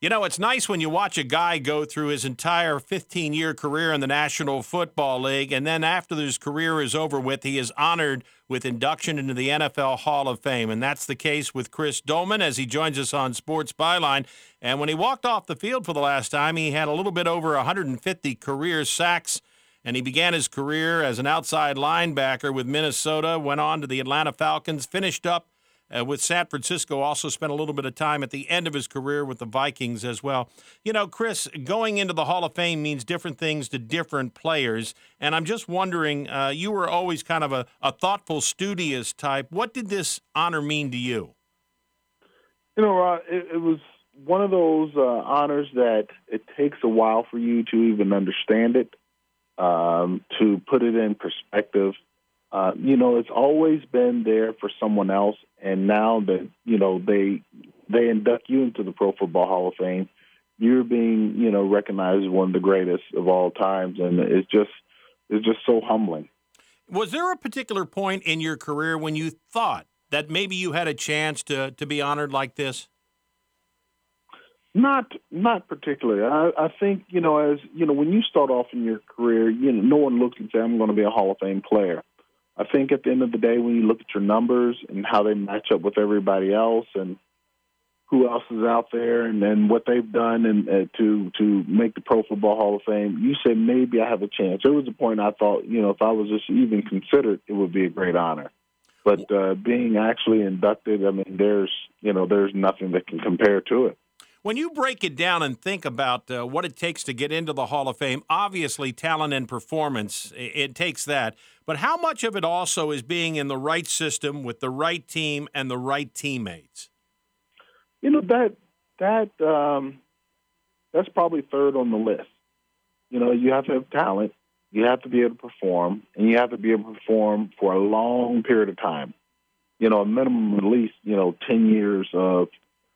You know, it's nice when you watch a guy go through his entire 15-year career in the National Football League, and then after his career is over with, he is honored with induction into the NFL Hall of Fame. And that's the case with Chris Doleman as he joins us on Sports Byline. And when he walked off the field for the last time, he had a little bit over 150 career sacks, and he began his career as an outside linebacker with Minnesota, went on to the Atlanta Falcons, finished up with San Francisco, also spent a little bit of time at the end of his career with the Vikings as well. You know, Chris, going into the Hall of Fame means different things to different players, and I'm just wondering, you were always kind of a thoughtful, studious type. What did this honor mean to you? You know, Rod, it was one of those honors that it takes a while for you to even understand it, to put it in perspective. You know, it's always been there for someone else, and now that, you know, they induct you into the Pro Football Hall of Fame, you're being, you know, recognized as one of the greatest of all times, and it's just so humbling. Was there a particular point in your career when you thought that maybe you had a chance to be honored like this? Not particularly. I think, you know, as you know, when you start off in your career, you know, no one looks and says, "I'm going to be a Hall of Fame player." I think at the end of the day, when you look at your numbers and how they match up with everybody else and who else is out there and then what they've done and to make the Pro Football Hall of Fame, you say maybe I have a chance. There was a point I thought, you know, if I was just even considered, it would be a great honor. But being actually inducted, I mean, there's nothing that can compare to it. When you break it down and think about what it takes to get into the Hall of Fame, obviously talent and performance, it takes that. But how much of it also is being in the right system with the right team and the right teammates? You know, that's probably third on the list. You know, you have to have talent, you have to be able to perform, and you have to be able to perform for a long period of time. You know, a minimum at least, 10 years of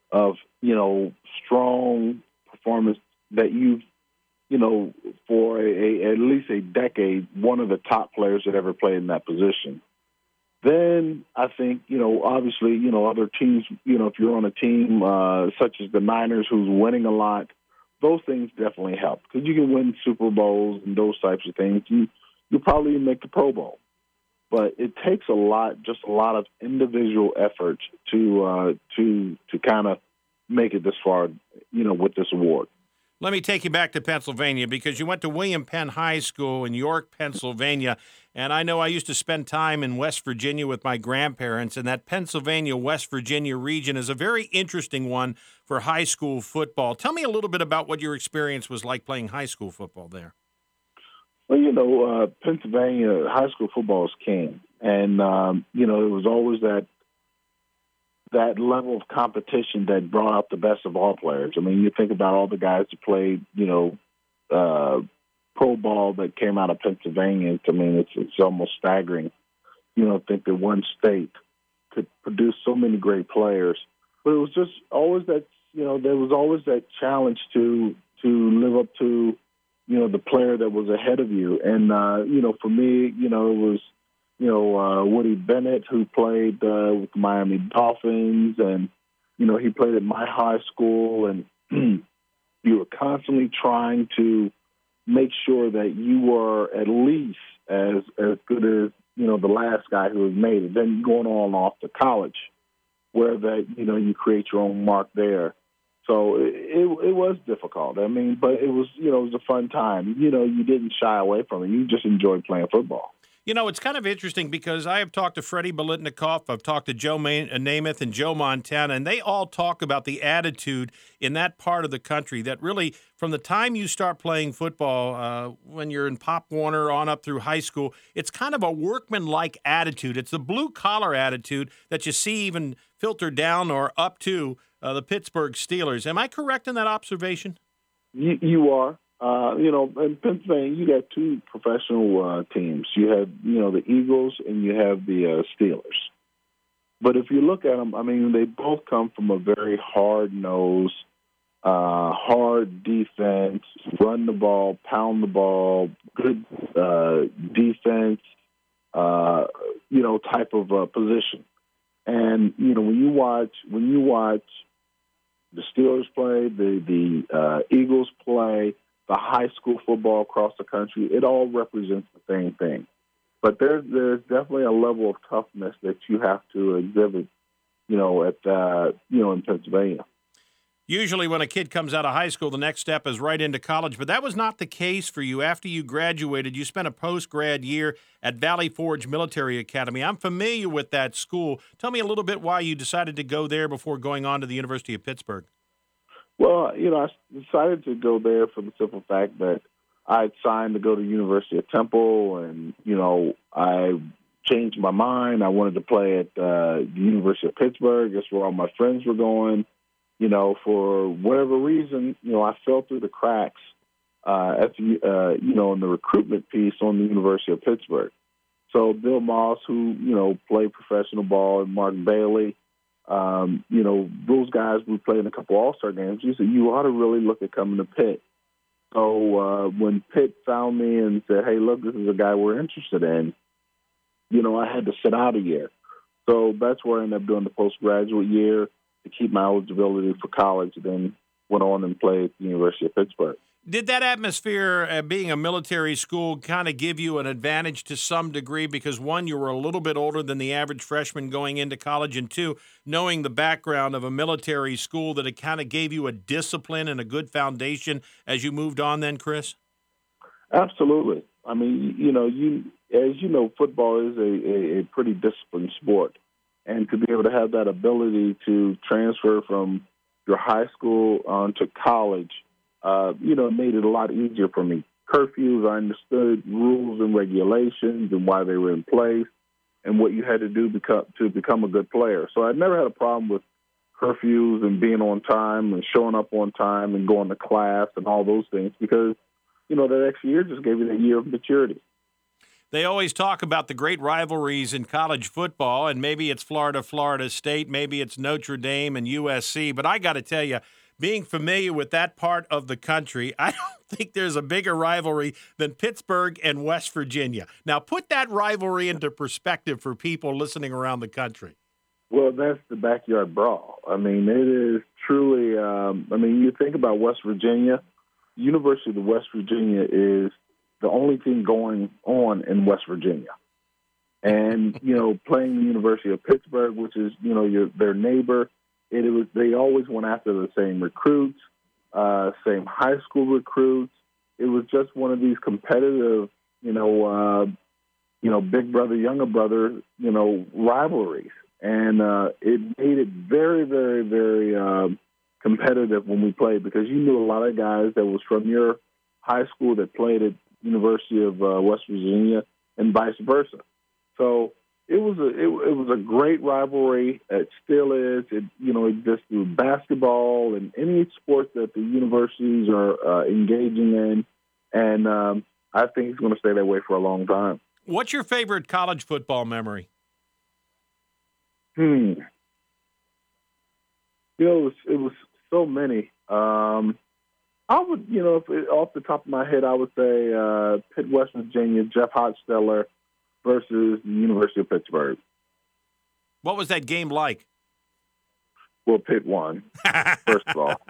strong performance that you've, for at least a decade, one of the top players that ever played in that position. Then I think, obviously, other teams, if you're on a team such as the Niners who's winning a lot, those things definitely help because you can win Super Bowls and those types of things. You probably make the Pro Bowl. But it takes a lot of individual effort to kind of make it this far, with this award. Let me take you back to Pennsylvania because you went to William Penn High School in York, Pennsylvania, and I know I used to spend time in West Virginia with my grandparents, and that Pennsylvania-West Virginia region is a very interesting one for high school football. Tell me a little bit about what your experience was like playing high school football there. Well, Pennsylvania high school football is king, and it was always that level of competition that brought out the best of all players. I mean, you think about all the guys that played, pro ball that came out of Pennsylvania. I mean, it's almost staggering. Think that one state could produce so many great players. But it was just always that, there was always that challenge to live up to, the player that was ahead of you. And, for me, it was, Woody Bennett, who played with the Miami Dolphins, and, he played at my high school, and you were constantly trying to make sure that you were at least as good as, the last guy who had made it. Then going on off to college, where that, you create your own mark there. So it was difficult. I mean, but it was, it was a fun time. You didn't shy away from it. You just enjoyed playing football. It's kind of interesting because I have talked to Freddie Bolitnikoff, I've talked to Joe Namath and Joe Montana, and they all talk about the attitude in that part of the country that really, from the time you start playing football, when you're in Pop Warner on up through high school, it's kind of a workman-like attitude. It's the blue-collar attitude that you see even filtered down or up to the Pittsburgh Steelers. Am I correct in that observation? You are. In Pennsylvania, you got two professional teams. You have, the Eagles and you have the Steelers. But if you look at them, I mean, they both come from a very hard-nosed, hard defense, run the ball, pound the ball, good defense, type of position. And, when you watch the Steelers play, the Eagles play, the high school football across the country. It all represents the same thing. But there's definitely a level of toughness that you have to exhibit, in Pennsylvania. Usually when a kid comes out of high school, the next step is right into college, but that was not the case for you. After you graduated, you spent a post-grad year at Valley Forge Military Academy. I'm familiar with that school. Tell me a little bit why you decided to go there before going on to the University of Pittsburgh. Well, I decided to go there for the simple fact that I had signed to go to the University of Temple, and, I changed my mind. I wanted to play at the University of Pittsburgh. That's where all my friends were going. For whatever reason, I fell through the cracks in the recruitment piece on the University of Pittsburgh. So Bill Moss, who, played professional ball, and Mark Bailey, those guys we played in a couple All-Star games. He said, you ought to really look at coming to Pitt. So when Pitt found me and said, hey, look, this is a guy we're interested in, I had to sit out a year. So that's where I ended up doing the postgraduate year to keep my eligibility for college, then went on and played at the University of Pittsburgh. Did that atmosphere, being a military school, kind of give you an advantage to some degree? Because, one, you were a little bit older than the average freshman going into college, and two, knowing the background of a military school, that it kind of gave you a discipline and a good foundation as you moved on then, Chris? Absolutely. I mean, football is a pretty disciplined sport. And to be able to have that ability to transfer from your high school on to college, made it a lot easier for me. Curfews, I understood rules and regulations and why they were in place and what you had to do to become a good player. So I never had a problem with curfews and being on time and showing up on time and going to class and all those things because, that extra year just gave you that year of maturity. They always talk about the great rivalries in college football, and maybe it's Florida State, maybe it's Notre Dame and USC. But I got to tell you, being familiar with that part of the country, I don't think there's a bigger rivalry than Pittsburgh and West Virginia. Now, put that rivalry into perspective for people listening around the country. Well, that's the backyard brawl. I mean, it is truly, you think about West Virginia, University of West Virginia is the only thing going on in West Virginia. And, playing the University of Pittsburgh, which is, their neighbor, they always went after the same recruits, same high school recruits. It was just one of these competitive, big brother, younger brother, rivalries. And it made it very, very, very competitive when we played because you knew a lot of guys that was from your high school that played at University of West Virginia and vice versa. So it was a great rivalry. It still is. It exists through basketball and any sport that the universities are engaging in. And I think it's going to stay that way for a long time. What's your favorite college football memory? It was so many. I would, off the top of my head, I would say Pitt, West Virginia, Jeff Hostetler versus the University of Pittsburgh. What was that game like? Well, Pitt won, first of all.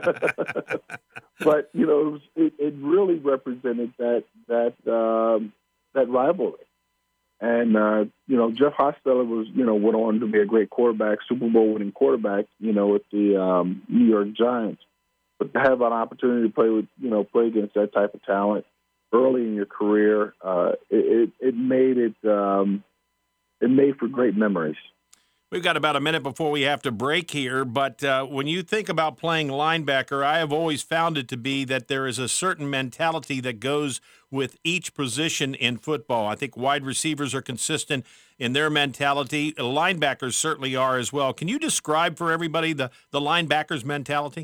But, it really represented that rivalry. And, Jeff Hostetler went on to be a great quarterback, Super Bowl winning quarterback, with the New York Giants. But to have an opportunity to play against that type of talent early in your career, it made for great memories. We've got about a minute before we have to break here, but when you think about playing linebacker, I have always found it to be that there is a certain mentality that goes with each position in football. I think wide receivers are consistent in their mentality. Linebackers certainly are as well. Can you describe for everybody the linebackers' mentality?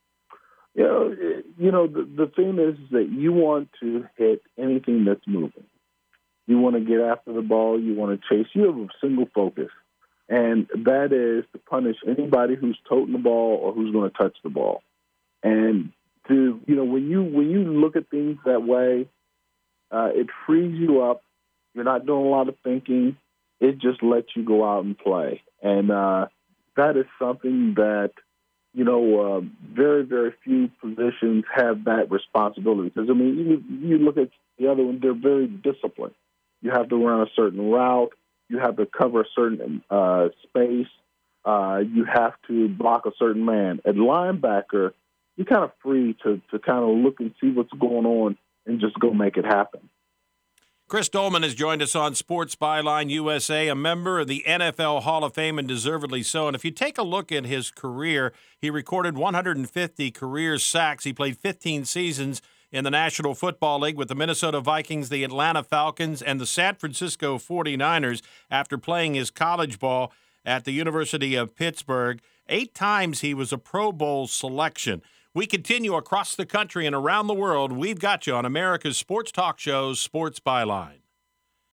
The thing is that you want to hit anything that's moving. You want to get after the ball. You want to chase. You have a single focus, and that is to punish anybody who's toting the ball or who's going to touch the ball. And when you look at things that way, it frees you up. You're not doing a lot of thinking. It just lets you go out and play. And that is something that very, very few positions have that responsibility. Because, I mean, you look at the other one, they're very disciplined. You have to run a certain route. You have to cover a certain space. You have to block a certain man. At linebacker, you're kind of free to kind of look and see what's going on and just go make it happen. Chris Doleman has joined us on Sports Byline USA, a member of the NFL Hall of Fame, and deservedly so. And if you take a look at his career, he recorded 150 career sacks. He played 15 seasons in the National Football League with the Minnesota Vikings, the Atlanta Falcons, and the San Francisco 49ers after playing his college ball at the University of Pittsburgh. 8 times he was a Pro Bowl selection. We continue across the country and around the world. We've got you on America's sports talk show, Sports Byline.